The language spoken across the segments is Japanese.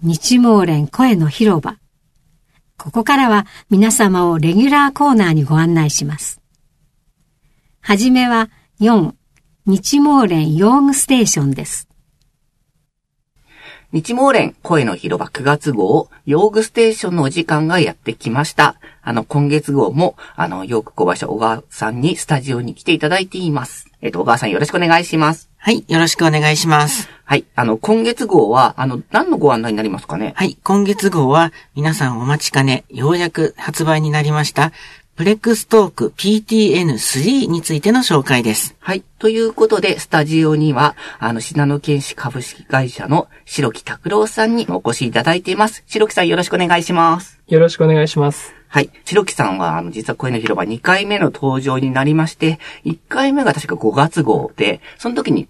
日毛連声の広場。ここからは皆様をレギュラーコーナーにご案内します。はじめは4、日毛連用具ステーションです。 日毛連声の広場9月号用具ステーションのお時間がやってきました。今月号も、ヨーク小林小川さんにスタジオに来ていただいています。小川さんよろしくお願いします。 はい、よろしくお願いします。 はい、今月号は、何のご案内になりますかね？ はい、今月号は、皆さんお待ちかね、ようやく発売になりました、プレックストーク PTN3 についての紹介です。 はい。ということで、スタジオには、信濃建士株式会社の白木拓郎さんにお越しいただいています。白木さんよろしくお願いします。 よろしくお願いします。 はい。白木さんは、実は声の広場2回目の登場になりまして、1回目が確か5月号で、その時に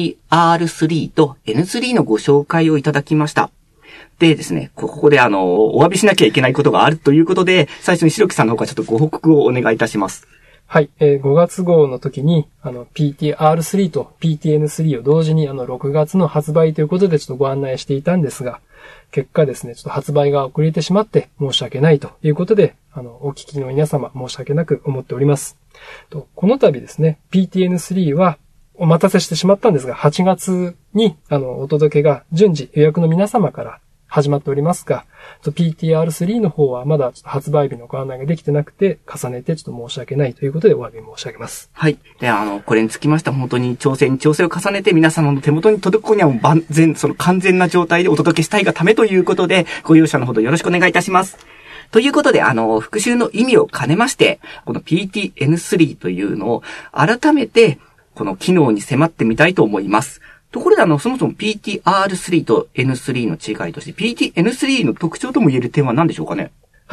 PTR3 と N3 のご紹介をいただきました。でですね、ここでお詫びしなきゃいけないことがあるということで、最初に白木さんの方からちょっとご報告をお願いいたします。 はい。5月号の時に、PTR3 と PTN3 を同時に6月の発売ということでちょっとご案内していたんですが、結果ですね、ちょっと発売が遅れてしまって申し訳ないということで、お聞きの皆様申し訳なく思っております。この度ですね、PTN3 はお待たせしてしまったんですが、8月にお届けが順次予約の皆様から始まっておりますが、PTR3 の方はまだちょっと発売日のご案内ができてなくて、重ねてちょっと申し訳ないということでお詫び申し上げます。 はい。で、これにつきましては本当に調整を重ねて皆様の手元に届くには完全な状態でお届けしたいがためということで、ご容赦のほどよろしくお願いいたします。ということで、復習の意味を兼ねまして、この PTN3 というのを改めて、この機能に迫ってみたいと思います。ところでそもそも PTR3 と N3 の違いとして PTN3 の特徴とも言える点は何でしょうかね？ はい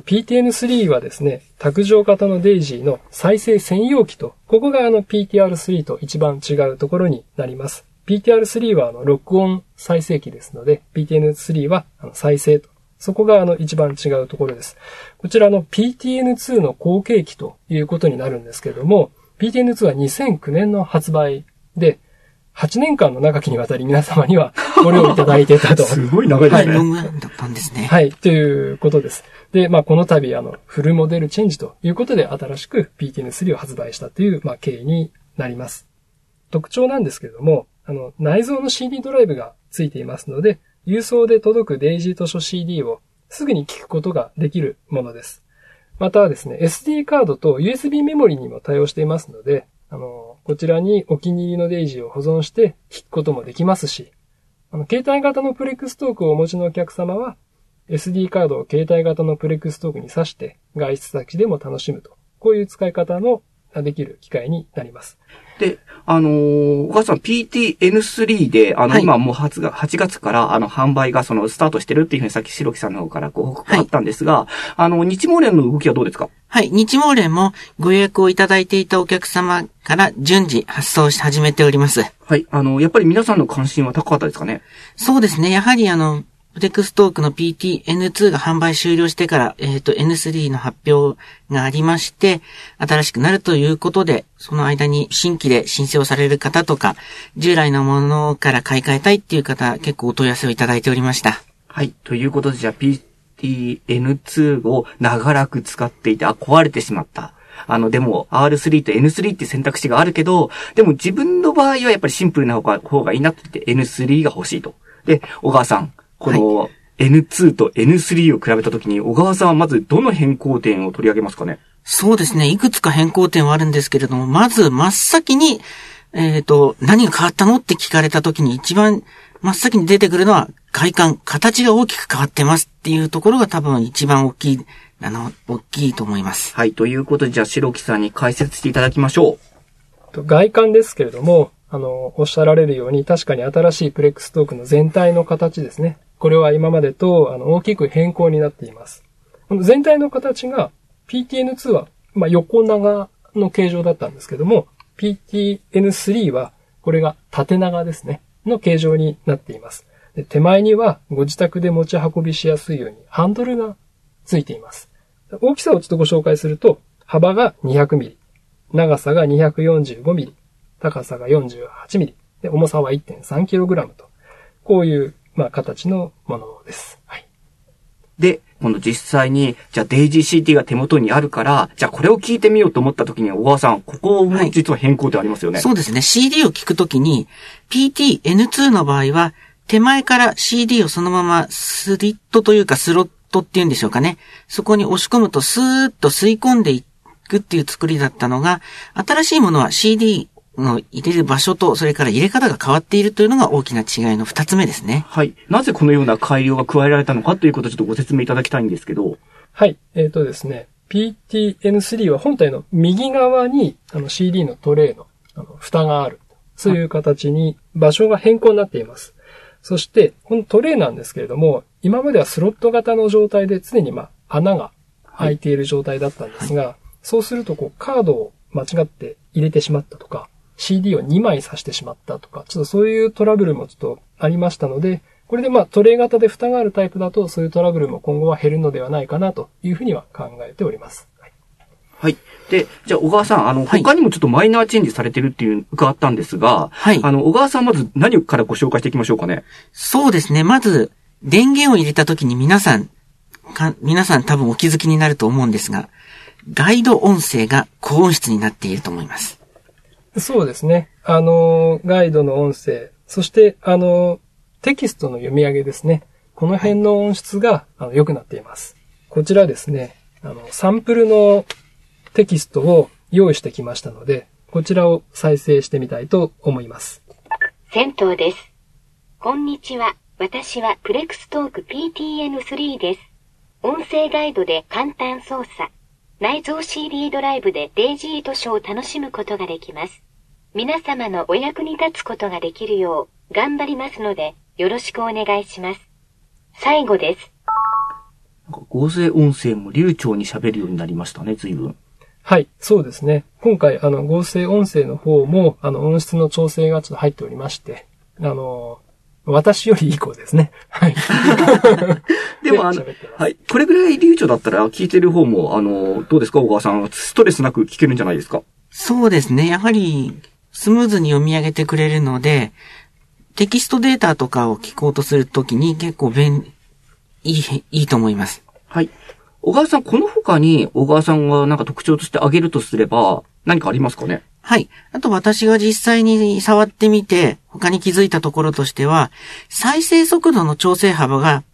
。PTN3 はですね、卓上型のデイジーの再生専用機と、ここがPTR3 と一番違うところになります。PTR3 は録音再生機ですので、PTN3 は再生と。そこが一番違うところです。こちらの PTN2 の後継機ということになるんですけれども、PTN2 は2009年の発売で、8年間の長きにわたり皆様にはご利用いただいていたと。 すごい長いですね。 ロングランだったんですね。 はい、ということです。で、この度フルモデルチェンジということで新しく PTN3 を発売したという経緯になります。特徴なんですけれども、内蔵の CD ドライブがついていますので、郵送で届くデイジー図書 CD をすぐに聞くことができるものです。またですね、SD カードと USB メモリにも対応していますので、こちらにお気に入りのデイジーを保存して聞くこともできますし、携帯型のプレックストークをお持ちのお客様は、SD カードを携帯型のプレックストークに挿して外出先でも楽しむと、こういう使い方のできる機会になります。 で、お母さん PTN3 で、 はい、 今もう8月から販売がスタートしてるっていうふうにさっき白木さんの方からご報告があったんですが、はい、日毛連の動きはどうですか？ はい、日毛連もご予約をいただいていたお客様から順次発送し始めております。 はい、やっぱり皆さんの関心は高かったですかね？ そうですね、やはりプレックストークの PTN2 が販売終了してから、N3 の発表がありまして、新しくなるということで、その間に新規で申請をされる方とか、従来のものから買い替えたいっていう方、結構お問い合わせをいただいておりました。 はい。ということで、じゃあ PTN2 を長らく使っていて、壊れてしまった。でも R3 と N3 って選択肢があるけど、でも自分の場合はやっぱりシンプルな方がいいなって言って N3 が欲しいと。で、小川さん。この N2 と N3 を比べたときに、小川さんはまずどの変更点を取り上げますかね？ そうですね。いくつか変更点はあるんですけれども、まず真っ先に、何が変わったのって聞かれたときに一番真っ先に出てくるのは外観、形が大きく変わってますっていうところが多分一番大きいと思います。 はい。ということで、じゃあ白木さんに解説していただきましょう。外観ですけれども、おっしゃられるように確かに新しいプレックストークの全体の形ですね。これは今までと大きく変更になっています。この全体の形が PTN2 は横長の形状だったんですけども、PTN3 はこれが縦長ですねの形状になっています。で、手前にはご自宅で持ち運びしやすいようにハンドルがついています。大きさをちょっとご紹介すると、幅が200ミリ、長さが245ミリ、高さが48ミリ、で重さは 1.3kg と、こういう形のものです。はい。 で、今度実際に、じゃあ DaisyCT が手元にあるから、じゃあこれを聞いてみようと思った時には、小川さん、ここも実は変更点ありますよね。 そうですね。CD を聞くときに、PT-N2 の場合は、手前から CD をそのままスリットというかスロットっていうんでしょうかね。そこに押し込むとスーッと吸い込んでいくっていう作りだったのが、新しいものは CD の入れる場所と、それから入れ方が変わっているというのが大きな違いの2つ目ですね。 はい。なぜこのような改良が加えられたのかということをちょっとご説明いただきたいんですけど。 はい。ですね、PT-N3 は本体の右側にCD のトレイの蓋がある。そういう形に場所が変更になっています。そして、このトレイなんですけれども、今まではスロット型の状態で常に穴が開いている状態だったんですが、そうするとカードを間違って入れてしまったとか、CD を2枚挿してしまったとか、ちょっとそういうトラブルもちょっとありましたので、これでトレイ型で蓋があるタイプだと、そういうトラブルも今後は減るのではないかなというふうには考えております。 はい。で、じゃあ小川さん、他にもちょっとマイナーチェンジされてるっていう伺ったんですが、はい。小川さんまず何からご紹介していきましょうかね。 そうですね。まず、電源を入れた時に皆さん多分お気づきになると思うんですが、ガイド音声が高音質になっていると思います。 そうですね。ガイドの音声、そして、テキストの読み上げですね。この辺の音質が、良くなっています。こちらですね、サンプルのテキストを用意してきましたので、こちらを再生してみたいと思います。 銭湯です。こんにちは。私はプレクストーク PTN3 です。音声ガイドで簡単操作。内蔵 CD ドライブでデイジー図書を楽しむことができます。皆様のお役に立つことができるよう頑張りますのでよろしくお願いします。最後です。 合成音声も流暢に喋るようになりましたね、随分。 はい、そうですね。今回、合成音声の方も、音質の調整がちょっと入っておりまして、私よりいい子ですね。はい。 でもはい。これぐらい流暢だったら聞いてる方も、どうですか、小川さん。ストレスなく聞けるんじゃないですか？ そうですね。やはり、スムーズに読み上げてくれるので、テキストデータとかを聞こうとするときに結構いいと思います。 はい。小川さん、この他に小川さんがなんか特徴として挙げるとすれば、何かありますかね？ はい。あと私が実際に触ってみて、他に気づいたところとしては、再生速度の調整幅が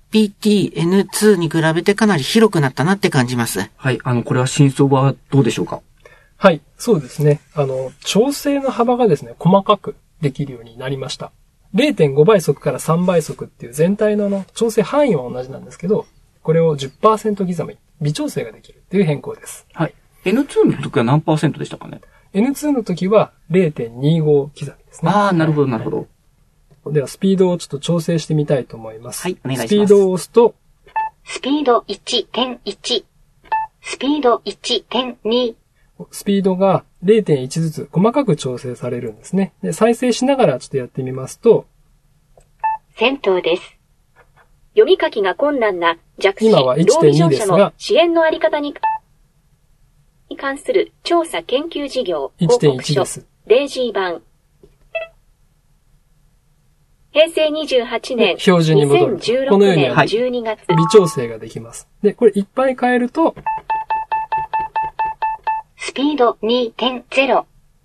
PT-N2 に比べてかなり広くなったなって感じます。 はい。これは真相はどうでしょうか？ はい。そうですね。調整の幅がですね、細かくできるようになりました。0.5 倍速から3倍速っていう全体の調整範囲は同じなんですけど、これを 10% 刻み、微調整ができるっていう変更です。 はい。N2 の時は何%でしたかね？ N2 の時は 0.25 刻みですね。 ああ、なるほど、なるほど。 では、スピードをちょっと調整してみたいと思います。 はい、お願いします。 スピードを押すと、 スピード 1.1、スピード 1.2、 スピードが 0.1 ずつ細かく調整されるんですね。で、再生しながらちょっとやってみますと、 銭湯です。読み書きが困難な弱視、 今は 1.2 ですが、 支援のあり方に関する調査研究事業報告書 1.1 です。 デイジー版。平成28年、 標準に戻ると 2016 このように年12月。 微調整ができます。で、これいっぱい変えると、 スピード 2.0。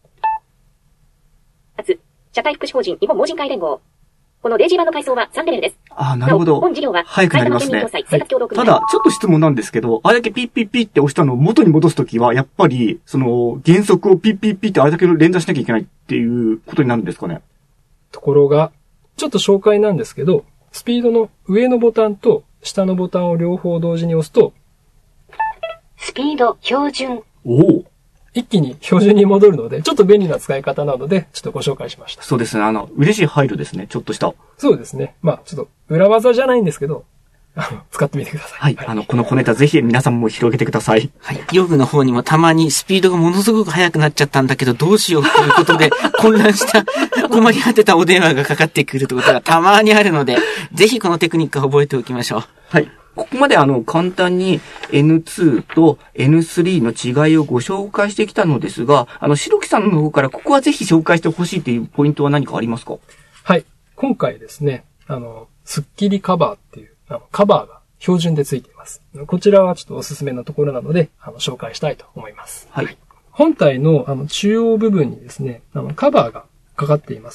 社会福祉法人日本盲人会連合。このデイジー版の階層は3レベルです。 ああ、なるほど。 本事業は、 早くなりますね。 はい、 ただ、ちょっと質問なんですけど、あれだけピッピッピッって押したのを元に戻すときは、やっぱり、原則をピッピッピッってあれだけ連打しなきゃいけないっていうことになるんですかね。 ところが、ちょっと紹介なんですけど、スピードの上のボタンと下のボタンを両方同時に押すと、 スピード標準。 おお。 一気に標準に戻るので、ちょっと便利な使い方なので、ちょっとご紹介しました。 そうですね。嬉しい配慮ですね。ちょっとした。 そうですね。まあ、ちょっと裏技じゃないんですけど、使ってみてください。 はい。この小ネタぜひ皆さんも広げてください。 はい。用具の方にもたまにスピードがものすごく速くなっちゃったんだけど、どうしようということで、混乱した、困り果てたお電話がかかってくるということがたまにあるので、ぜひこのテクニックを覚えておきましょう。 はい。ここまで簡単に N2 と N3 の違いをご紹介してきたのですが、白木さんの方からここはぜひ紹介してほしいというポイントは何かありますか？ はい。今回ですね、 スッキリカバーっていう、カバーが標準でついています。こちらはちょっとおすすめのところなので、紹介したいと思います。 はい。 本体の、中央部分にですね、カバーがかかっています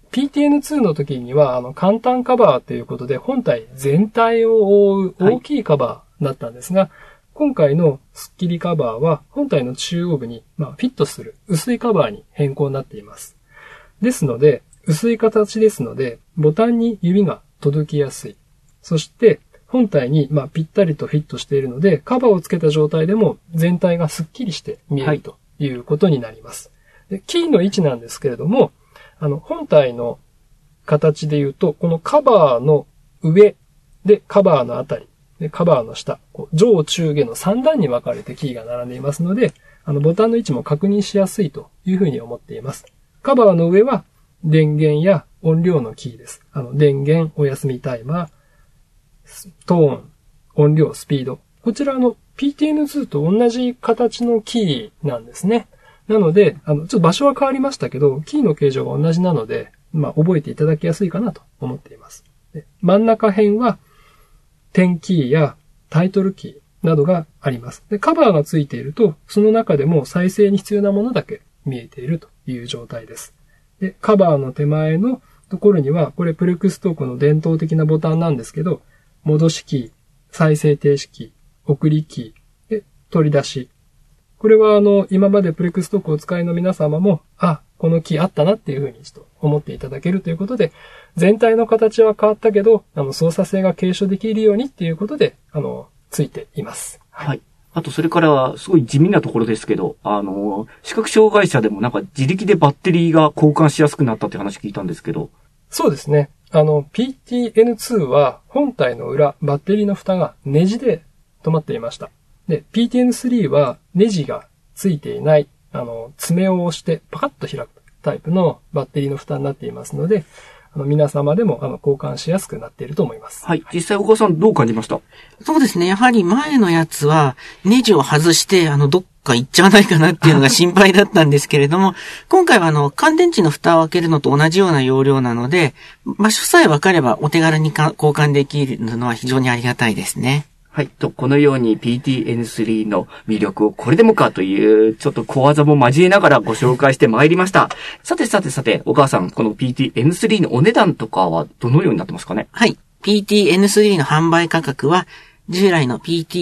。PTN2 の時には、簡単カバーということで、本体全体を覆う大きいカバーだったんですが、今回のスッキリカバーは、本体の中央部に、フィットする薄いカバーに変更になっています。ですので、薄い形ですので、ボタンに指が届きやすい。そして、本体に、ぴったりとフィットしているので、カバーをつけた状態でも全体がスッキリして見えるということになります。で、キーの位置なんですけれども、本体の形で言うと、このカバーの上でカバーのあたり、でカバーの下、上中下の3段に分かれてキーが並んでいますので、ボタンの位置も確認しやすいというふうに思っています。カバーの上は電源や音量のキーです。電源、お休みタイマー、トーン、音量、スピード。こちらPTN2 と同じ形のキーなんですね。なので、ちょっと場所は変わりましたけど、キーの形状が同じなので、覚えていただきやすいかなと思っています。で、真ん中辺は、点キーやタイトルキーなどがあります。で、カバーがついていると、その中でも再生に必要なものだけ見えているという状態です。で、カバーの手前のところには、これプレクストークの伝統的なボタンなんですけど、戻しキー、再生停止キー、送りキー、で、取り出し。これは今までプレクストークをお使いの皆様も、このキーあったなっていうふうにちょっと思っていただけるということで、全体の形は変わったけど、操作性が継承できるようにっていうことで、ついています。 はい。あと、それからは、すごい地味なところですけど、視覚障害者でもなんか自力でバッテリーが交換しやすくなったって話聞いたんですけど。 そうですね。PTN2 は本体の裏、バッテリーの蓋がネジで止まっていました。で、PTN3 はネジがついていない、爪を押してパカッと開くタイプのバッテリーの蓋になっていますので、皆様でも交換しやすくなっていると思います。 はい。実際小川さんどう感じました？ そうですね。やはり前のやつはネジを外してどっか行っちゃわないかなっていうのが心配だったんですけれども、今回は乾電池の蓋を開けるのと同じような容量なので、場所さえ分かればお手軽に交換できるのは非常にありがたいですね。 はい。このように PTN3 の魅力をこれでもかという、ちょっと小技も交えながらご紹介してまいりました。さて、お母さん、この PTN3 のお値段とかはどのようになってますかね？ はい。PTN3 の販売価格は、従来の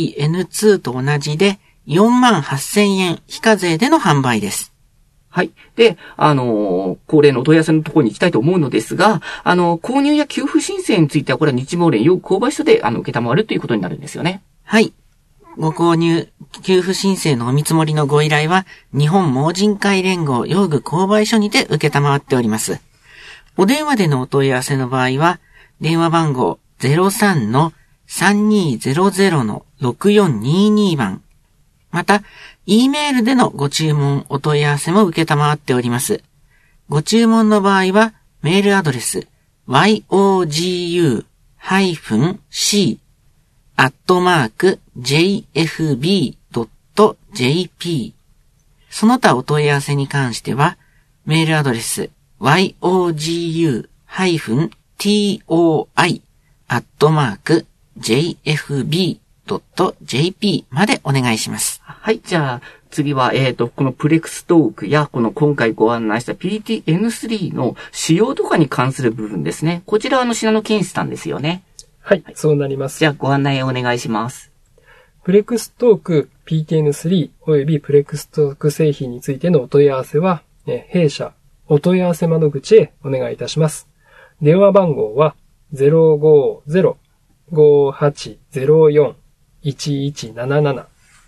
PTN2 と同じで、48,000円非課税での販売です。 はい。で、恒例のお問い合わせのところに行きたいと思うのですが、購入や給付申請については、これは日毛連用購買所で、受けたまわるということになるんですよね。 はい。ご購入、給付申請のお見積もりのご依頼は、日本盲人会連合用具購買所にて受けたまわっております。お電話でのお問い合わせの場合は、電話番号 03-3200-6422 番、また、E メールでのご注文、お問い合わせも受けたまわっております。ご注文の場合は、メールアドレス、yogu-c@jfb.jp。その他お問い合わせに関しては、メールアドレス、yogu-toi@jfb.jp までお願いします。 はい、じゃあ、次は、このプレクストークや、この今回ご案内した PTN3 の仕様とかに関する部分ですね。こちらは信濃健さんですよね。 はい、そうなります。 じゃあ、ご案内お願いします。 プレクストーク PTN3 およびプレクストーク製品についてのお問い合わせは、弊社お問い合わせ窓口へお願いいたします。電話番号は 050-5804-1177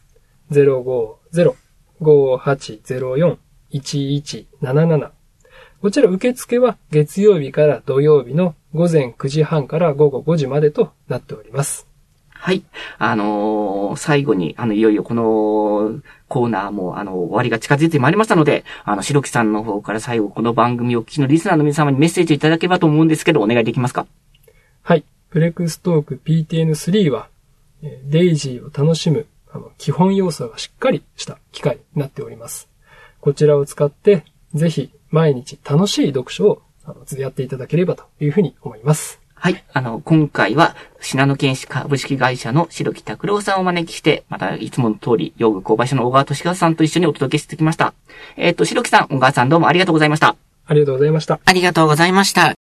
050-5804-1177 こちら受付は月曜日から土曜日の午前9時半から午後5時までとなっております。 はい。最後に、いよいよこのコーナーも、終わりが近づいてまいりましたので、白木さんの方から最後この番組をお聞きのリスナーの皆様にメッセージいただければと思うんですけど、お願いできますか？ はい。プレクストーク PTN3 は、デイジーを楽しむ、基本要素がしっかりした機械になっております。こちらを使って、ぜひ毎日楽しい読書をやっていただければというふうに思います。 はい。今回は、信濃建設株式会社の白木拓郎さんをお招きして、また、いつもの通り、用具購買所の小川俊和さんと一緒にお届けしてきました。白木さん、小川さんどうもありがとうございました。 ありがとうございました。 ありがとうございました。